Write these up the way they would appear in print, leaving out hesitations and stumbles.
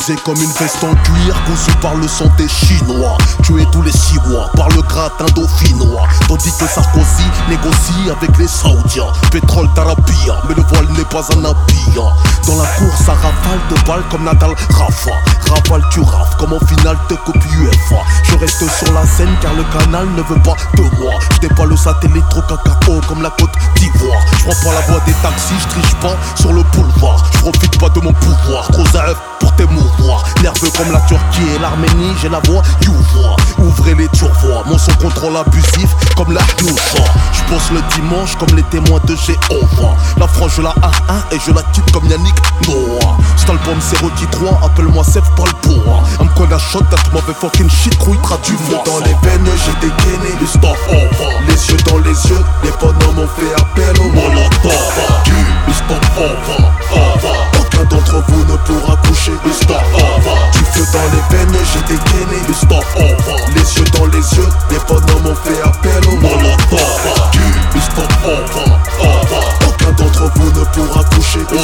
Usé comme une veste en cuir, cousu par le sang des Chinois. Tué tous les 6 mois par le gratin dauphinois. Tandis que Sarkozy négocie avec les Saoudiens. Pétrole d'Arabie, mais le voile n'est pas un habit. Dans la course à rafale de balles comme Nadal Rafa. Rafale tu rafes comme en finale te copie UEFA. Je reste sur la scène car le canal ne veut pas de moi. Je n'ai pas le satellite trop cacao comme la Côte d'Ivoire. Je prends pas la voie des taxis, je triche pas sur le boulevard. Je profite pas de mon pouvoir, trop zaïf pour t'émouvoir. Nerveux comme la Turquie et l'Arménie, j'ai la voix youvois. Ouvrez les turvois, mon son contrôle abusif comme la Youssa. Je bosse le dimanche comme les témoins de Jéhovah. La France je la 1-1 et je la quitte comme Yannick Noah. Cet album c'est Rocky 3, appelle-moi Sef Palpoa. I'm gonna shot that motherfucking shit, couille traduis-moi. Dans les veines j'ai dégainé le stop over. Les yeux dans les yeux, les bonhommes ont fait appel au Molotov. Le stop over. Aucun d'entre vous ne pourra coucher Le stop over. Du feu dans les veines j'ai dégainé Le stop over. Les yeux dans les yeux, les bonhommes ont fait appel au Molotov. Le stop over. Aucun d'entre vous ne pourra coucher Y'a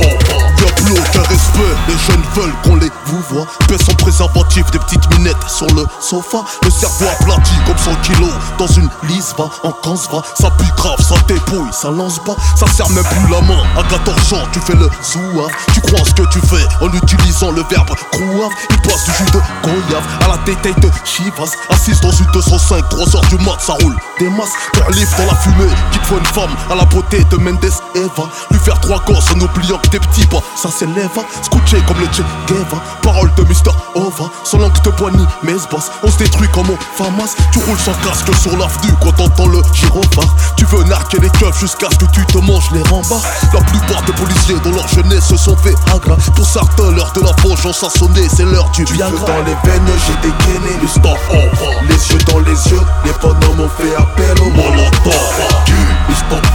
plus aucun respect, les jeunes veulent qu'on les vous voit. Paix sans préservatif, des petites minettes sur le sofa. Le cerveau aplati comme 100 kilos dans une lisse va, en canse va. Ça pique grave, ça dépouille, ça lance pas. Ça sert même plus la main, à 14 ans tu fais le zouave. Tu crois ce que tu fais en utilisant le verbe crouave. Il passe du jus de goyave à la détaille de Chivas. Assise dans une 205, 3h du mat, ça roule des masses. Père livre dans la fumée, qu'il te faut une femme à la beauté de Mendes Eva. Lui faire 3 gosses en oubliant que t'es petit pas, ça s'élève. Scotché comme le Che Guevara. Parole de Mr. Ova, sans langue de bois ni mesbas. On se détruit comme au Famas. Tu roules sans casque sur l'avenue quand t'entends le gyrophare. Tu veux narquer les keufs jusqu'à ce que tu te manges les rembarts. La plupart des policiers dans leur jeunesse se sont fait agra. Pour certains l'heure de la vengeance a sonné, c'est l'heure du Viagra. Dans les veines j'ai dégainé Le stop over. Les yeux dans les yeux, les bonhommes ont fait appel au Molotov. Le stop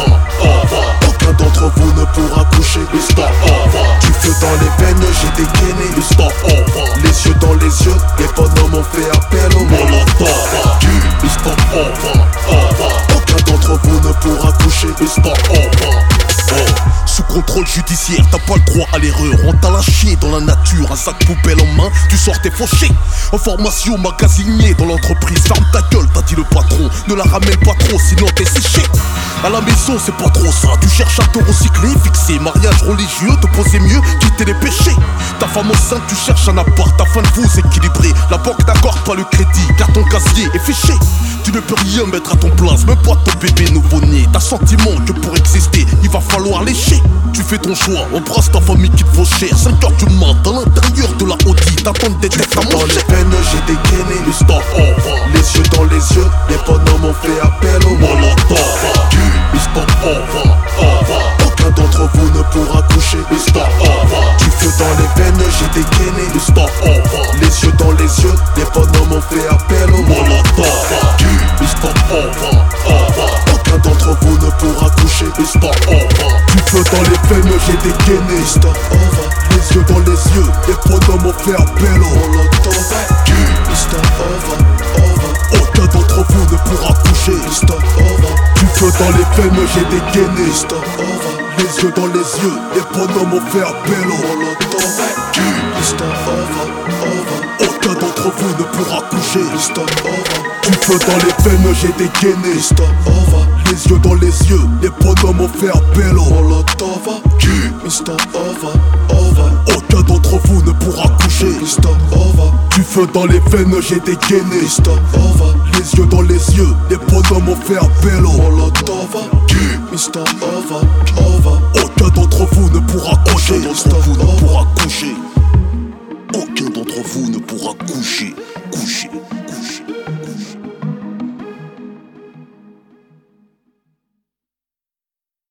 over. Aucun d'entre vous ne pourra coucher Le stop over. Du feu dans les veines j'ai dégainé Le stop over. Les yeux dans les yeux, les bonhommes ont fait appel au Molotov. Le stop over. Aucun d'entre vous ne pourra coucher Le stop over. Sous contrôle judiciaire, t'as pas le droit à l'erreur. On t'a lâché dans la nature, un sac poubelle en main, tu sors tes fauchés. En formation magasinier dans l'entreprise, ferme ta gueule, t'as dit le patron. Ne la ramène pas trop, sinon t'es séché. À la maison, c'est pas trop ça. Tu cherches à te recycler, fixer. Mariage religieux, te poser mieux, quitter les péchés. Ta femme enceinte, tu cherches un appart afin de vous équilibrer. La banque n'accorde pas le crédit, car ton casier est fiché. Tu ne peux rien mettre à ton place, même pas ton bébé nouveau-né. T'as sentiment que pour exister, il va falloir lécher. Tu fais ton choix, embrasse ta famille qui te vaut cher. 5h du mat, à l'intérieur de la Audi, t'attends des têtes à Dans manger. les veines j'ai dégainé Le stop over. Les yeux dans les yeux, les bonhommes ont fait appel au Molotov. Le stop over. Aucun d'entre vous ne pourra coucher Le stop over. Du feu dans les veines j'ai dégainé Le stop over. Les yeux dans les yeux, les bonhommes ont fait appel au Molotov. Le stop over. Aucun d'entre vous ne pourra coucher Le stop over. Du feu dans les veines j'ai dégainé Stop over. Les yeux dans les yeux, les bonhommes ont fait appel au Molotov. Stop over. Aucun d'entre vous ne pourra coucher. Stop over. Du feu dans les veines, j'ai dégainé. Stop over. Les yeux dans les yeux, les bonhommes ont fait appel au Molotov. Stop over. Aucun d'entre vous ne pourra coucher. Stop over. Du feu dans les veines, j'ai dégainé. Stop over. Les yeux dans les yeux, les bonhommes ont fait appel au Molotov. Stop over. Aucun d'entre vous ne pourra coucher. Stop over. Du feu dans les veines, j'ai dégainé. Stop over. Les yeux dans les yeux, les bonhommes ont fait appel au Molotov. Stop over. Aucun d'entre vous ne pourra coucher. Aucun d'entre vous ne pourra coucher. Aucun d'entre vous ne pourra coucher.